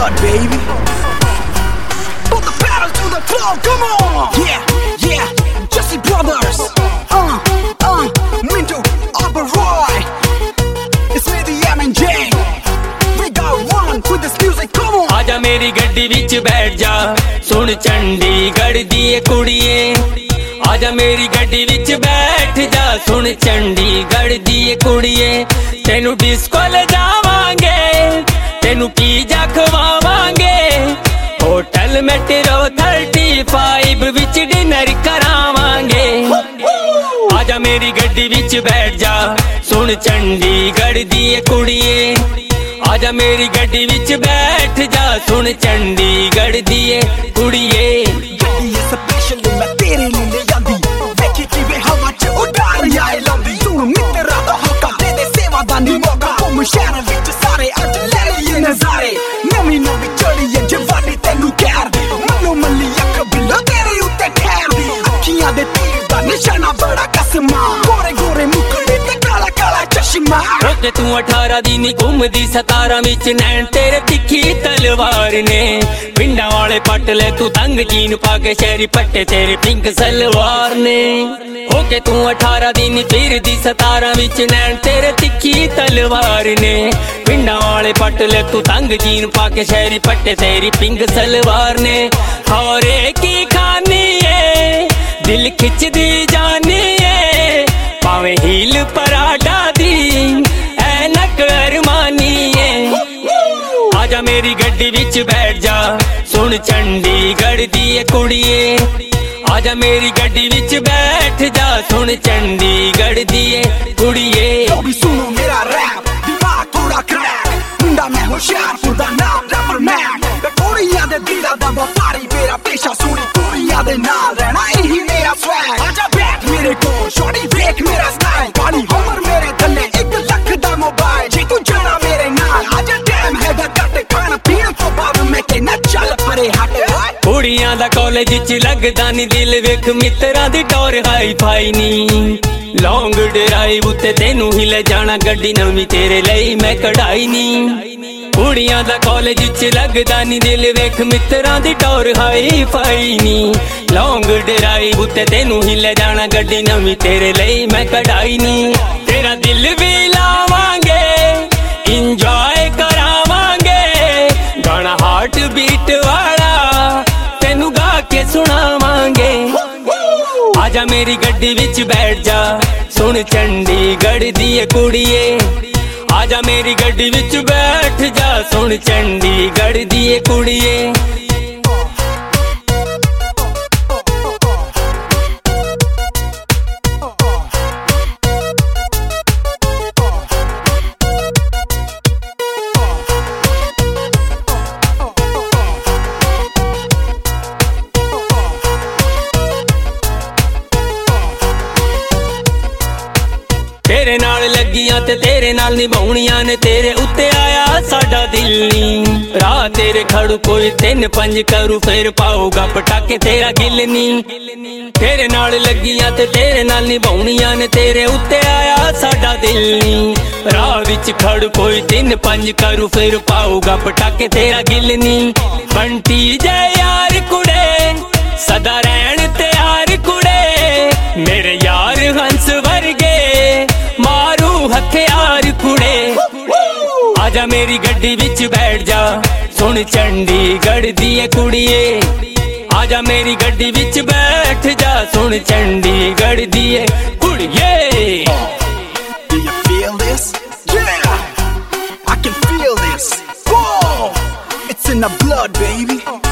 blood, baby. Put the pedal to the floor, come on. Yeah, Jesse Brothers. Minto, Oberoi. It's me, the M&J. We got one with this music, come on. आजा मेरी गड्डी विच बैठ जा, सुन चंडीगढ़ दी कुड़िए। आजा मेरी गड्डी विच बैठ जा, सुन चंडीगढ़ दी कुड़िए। तेनू डिस्को ले जावांगे, तेनू पिज़्ज़ा खवावांगे, होटल मेट्रो 35 विच डिनर करावांगे। आजा मेरी गड्डी विच बैठ जा, सुन चंडीगढ़ दी कुड़िए। आजा मेरी गड्डी विच बैठ जा, सुन चंडीगढ़ दी कुड़िए। गड्डी ये स्पेशल मैं तेरे लिए ले आंदी, देखी किवें हवा च उडार आए लंदी। सुन मित्रा दा हक्का दे दे सेवा दा नी मौका, घुम शहर विच सारे अज ले लईए नज़ारे। नवीं नवीं चढ़ी ऐ जवानी तैनू कैर दी, मनो मल्ली अख बिल्लो तेरे उत्ते ठहर दी। अखियां दे तीर दा निशाना बड़ा कसमा, गोरे गोरे मुखड़े ते काला काला चश्मा। ओके तू 18 दिन घूमदी 17 विच नैन तेरे तिखी तलवार ने। पिंडा वाले पट ले तू तंग जीन पाके, शहरी पट्टे तेरे पिंक सलवार ने। ओके तू 18 दिन फिरदी 17 विच नैन तेरे तिखी तलवार ने। पिंडा वाले पट ले तू तंग जीन पाके, शहरी पट्टे तेरी पिंक सलवार ने। हौरे की खानी है, दिल खिचदी जानी है, पावे हील पराठा दी ऐनक अरमानी है। आजा मेरी गड्डी विच बैठ जा, सुन चंडीगढ़ दी कुड़िए। आजा मेरी गड्डी विच बैठ जा, सुन चंडीगढ़ दी कुड़िए। अभी सुनो मेरा रैप, दिमाग थोड़ा क्रैक, मुंडा मैं होशियार पुरदा नाम रैपर मैन। कुड़ियां दे दिला दा व्यापारी मेरा पेशा, सुनी कुड़ियां दे नाल रहना यही मेरा स्वैग। आजा बैठ मेरे कोल शॉर्टी देख मेरा स्टाइल, काली हमर मेरे थल्ले 1 लाख दा मोबाइल। जे तू जाना मेरे नाल आजा टाइम है दा कट, खाना पीण तो बाद मैं कहना चल परे हट। कुड़ियां दा कॉलेज च लगदा नी दिल, वेख मित्रा दी टोर हाई फाई नी। लॉन्ग ड्राइव उत्ते तेनू ही ले जाना, गड्डी नवीं तेरे लई मैं कढ़ाई नी। कुड़ियां दा कॉलेज च लगदा नी दिल, वेख मित्रा दी टोर हाई फाई नी। लॉन्ग ड्राइव उत्ते तेनू ही ले जाना, गड्डी नवीं तेरे लई मैं कढ़ाई नी। तेरा दिल भी लावांगे, इंजॉय करावांगे, गाना हार्ट बीट वाला तेनू गा के सुनावांगे। आजा मेरी गड्डी विच बैठ जा, सुन चंडीगढ़ दी कुड़िए। आजा मेरी गड्डी विच बैठ जा, सुन चंडीगढ़ दी कुड़िए। तेरे नाल लगियां ते तेरे नाल निभाउणियां ने, तेरे उत्ते आया साडा दिल नी। राह तेरे खड़ू कोई 3-5 करू, फिर पाऊगा पटाके तेरा गिल नी। तेरे नाल लगियां ते तेरे नाल निभाउणियां ने, तेरे उत्ते आया साडा दिल नी। राह विच खड़ू कोई 3-5 करू, फिर पाऊगा पटाके तेरा गिल नी। बंटी जय यार कुड़े, सदा रहन तैयार कुड़े, मेरे यार हंस वर्गे मारू हथियार कुड़े। आजा मेरी गड्डी विच बैठ जा, सुन चंडीगढ़ दी कुड़िए। आजा मेरी गड्डी विच बैठ जा, सुन चंडीगढ़ दी कुड़िए। Do you feel this? Yeah, I can feel this. Whoa, it's in the blood, baby.